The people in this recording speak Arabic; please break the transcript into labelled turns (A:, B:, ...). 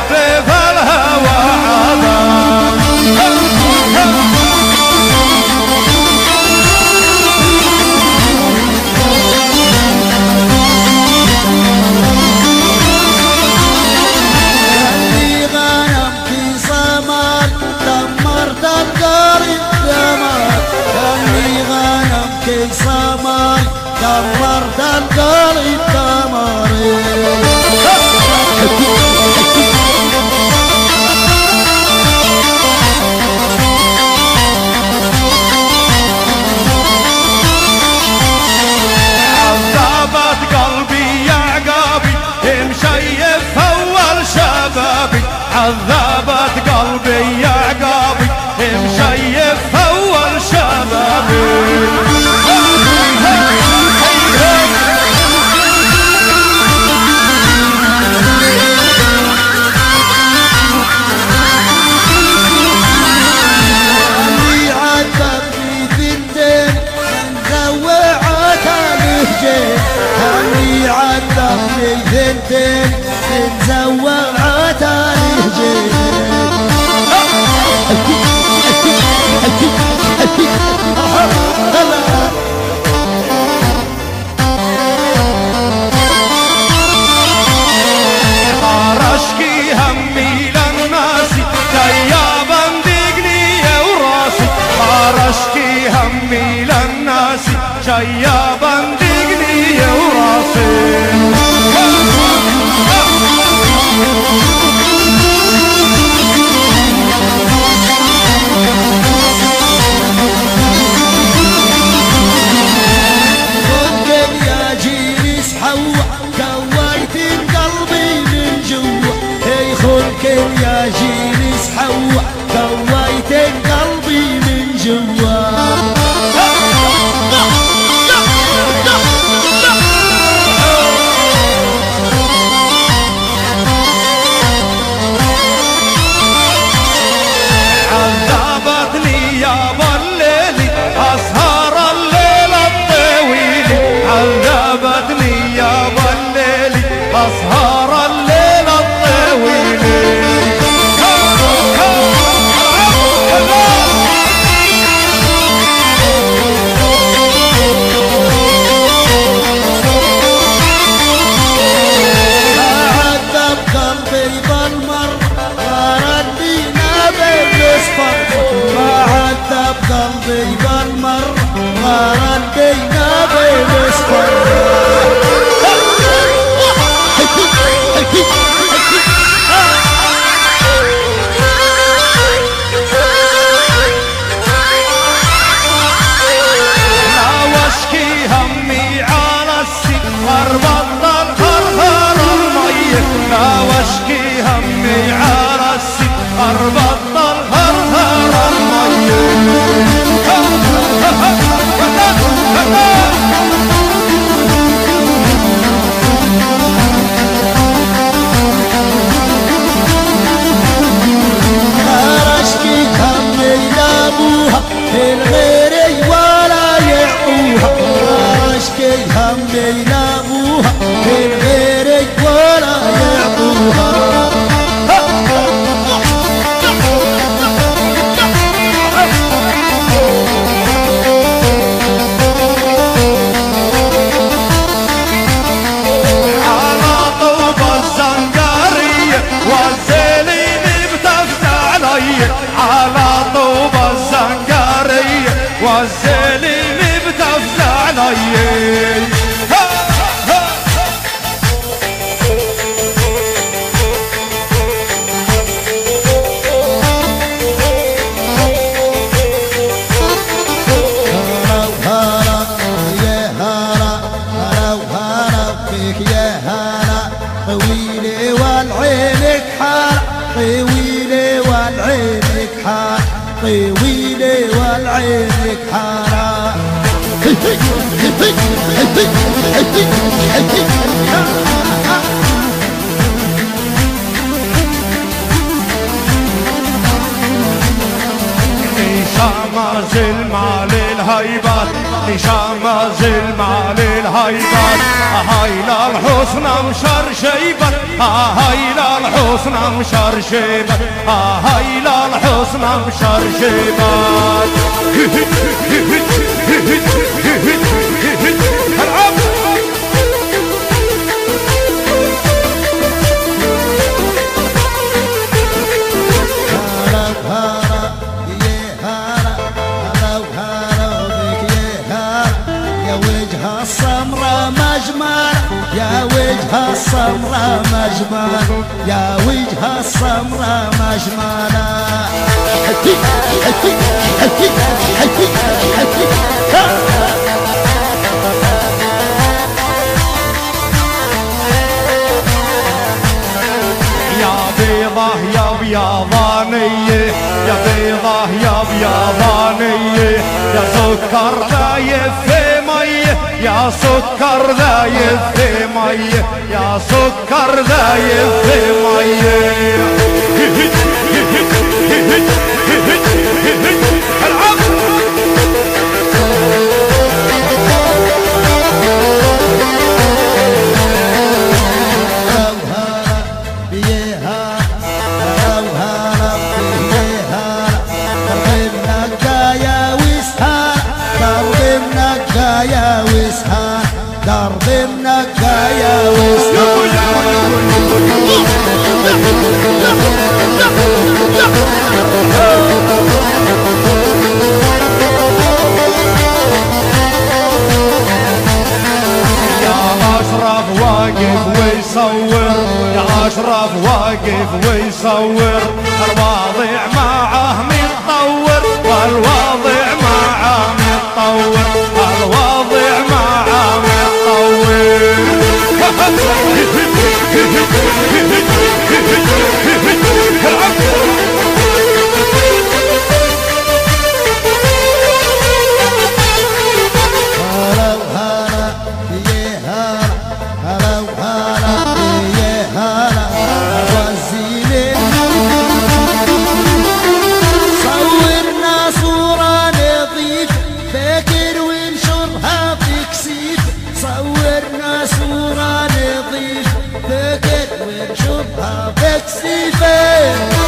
A: في الهوى عذاب.
B: اللي غنم في سمر دمرت القريب دمر، اللي غنم في سمر دمرت القريب دمر.
A: عذبت قلبي يا عقابي مشيف اول شبابي، عذبت قلبي يا عقابي مشيف اول شبابي.
B: اللي عذبني ثنتين تتزوج عتالي جيت.
A: اشكي همي للناس ديابا دقني وراسي، اشكي همي للناس جيابا دقني وراسي.
B: ممكن يا جيل سحوع كويت قلبي من جوا، هي خلك يا جيل سحوع كويت قلبي من جوا.
A: عذبتني يا بالليل أسهر الليل الطويل، عذبتني يا بالليل أسهر الليل الطويل.
B: عذب قلبي بالمر غارت بينا بالأصفر، عذب قلبي بالمر غارت بينا بالأصفر.
A: لا واشكي همي على السفر بطل خرخر المية، لا واشكي همي على السفر بطل خرخر المية.
B: اشكي همي لابوها الغيري ولا يعقوها، اشكي همي لابوها الغيري ولا يعقوها.
A: على طوب الزنقارية والزليم بتفزع علي، على طوب الزنقارية والزليم بتفزع علي.
B: طويلة والعينك حار، طويلة والعينك حار، طويلة والعينك حار.
A: نشامز المال الهيبات، نشامز المال الهيبات. هاي للحسن مشرشيبة هاي للحسن مشرشيبة هاي للحسن مشرشيبة
B: يا وجه السمرة مجمل يا وجه السمرة مجمل
A: يا بيضة يا بيضانية يا بيضة يا بيضانية يا سكر ذايب في مية يا سكر ذايب في مية يا سكر ذايب في مية
B: يا وسهان درب النقا يا وسهان
A: يا أشرف واقف ويصور يا أشرف واقف ويصور الواضع معه متطور والواضع معه متطور الواضع معه متطور
B: صورنا صورة نظيف فكر ونشوفها بكسيفة